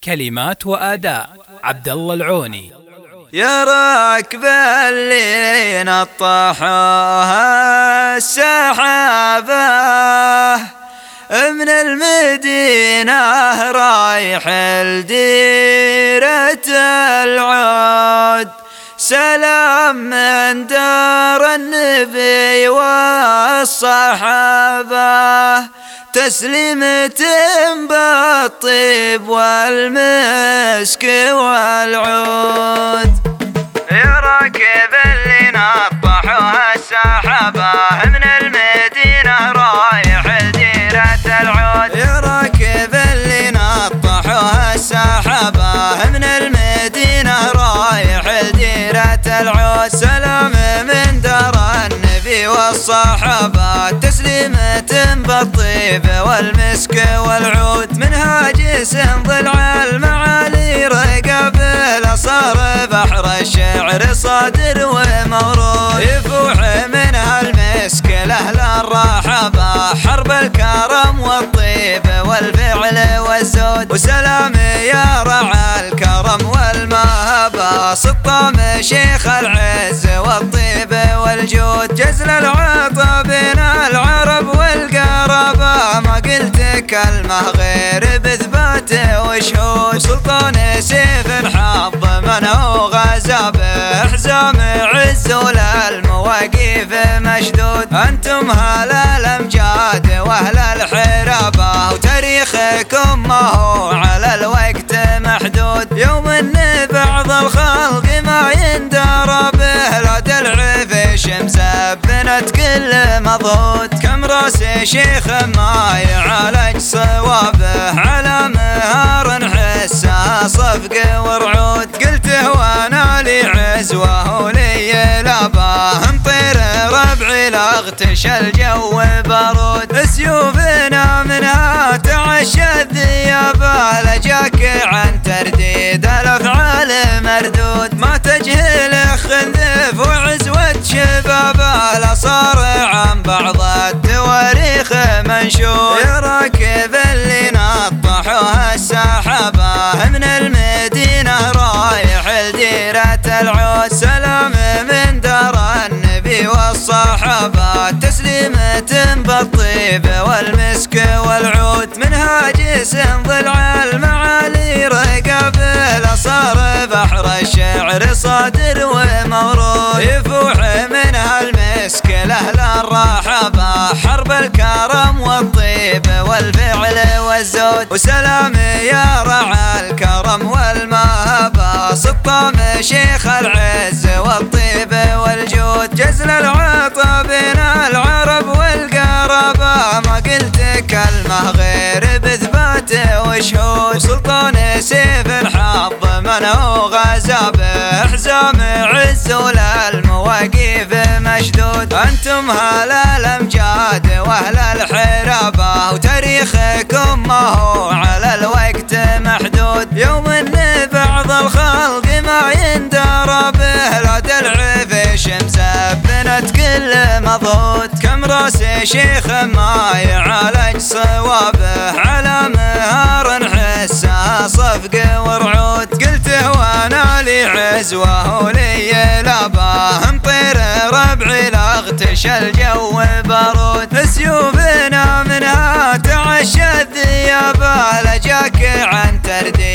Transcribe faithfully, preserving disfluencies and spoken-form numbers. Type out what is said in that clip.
كلمات وأداء عبد الله العوني. يا راكب اللي نطحوها السحابة من المدينة رايح لديرة العود، سلام من دار النبي والصحابة، تسليمة بالطيب والمسك والعود. يا راكب اللي نطحوها السحابة من المدينة رايح لديرة العود، يا راكب اللي نطحوها السحابة من المدينة رايح لديرة العود، سلام من دار النبي والصحابة، تسليمة بالطيب والمسك والعود، منهاج ضلع المعالي رقابه صار بحر الشعر صادر ومورود، يفوح منها المسك لأهل الرحابة، حرب الكرم والطيب والفعل والزود، وسلام يا رعى الكرم والمهبة، سطام شيخ العز والطيب والجود، جزل العطا بين العرب والقرابة، ما قلت كلمة غير بثباته وشهود، سلطان سيف حظ من هو غزا به حزام عز وللمواقف مشدود، انتم هل الامجاد واهل الحرابة، وتاريخكم ما هو على الوقت محدود، يوم ان بعض الخلق ما يندار به، لا دلع في شمس بنت كل مضغوط، كم راس شيخ ما يعالج صوابه، على مهار حسها صفق ورعود، قلته وانا لي عزوه ولي لابه، مطير ربعي لاغتش الجو بارود، سيوفنا منها تعشى الذيابه، لجاك عن ترديد الافعال مردود، ما تجهل خنذف وعزوة شبابه، لا صار عن بعض التواريخ منشود، يا راكب اللي نطحوها السحابة من المدينة رايح لديرة العود، سلام من دار النبي والصحابة، تسليمة بالطيب والمسك والعود، منهاج ضلع المعالي رقابه صار بحر الشعر صادر ومورود، يفوح منها المسك لأهل الرحابة، حرب الكرم والطيب والفعل والزود، وسلام يا رعى الكرم والمهبة، سطام شيخ العز والطيب والجود، جزل العطا بين العرب والقرابة، ما قلت كلمة غير بثباته وشهود، سلطان سيف حظ من هو غزا به حزام عز وللمواقف مشدود، انتم هل الامجاد واهل الحرابة، وتاريخكم ما هو على الوقت محدود، يوم ان بعض الخلق ما يندار به، لا دلع في شمس بنت كل مضغوط، كم راس شيخ ما يعالج صوابه، على مهار حسها صفق ورعود، قلته وانا لي عزوه ولي لابه، مطير ربعي لاغتش الجو بارود، سيوفنا منها تعشى الذيابه، لجاك عن ترديد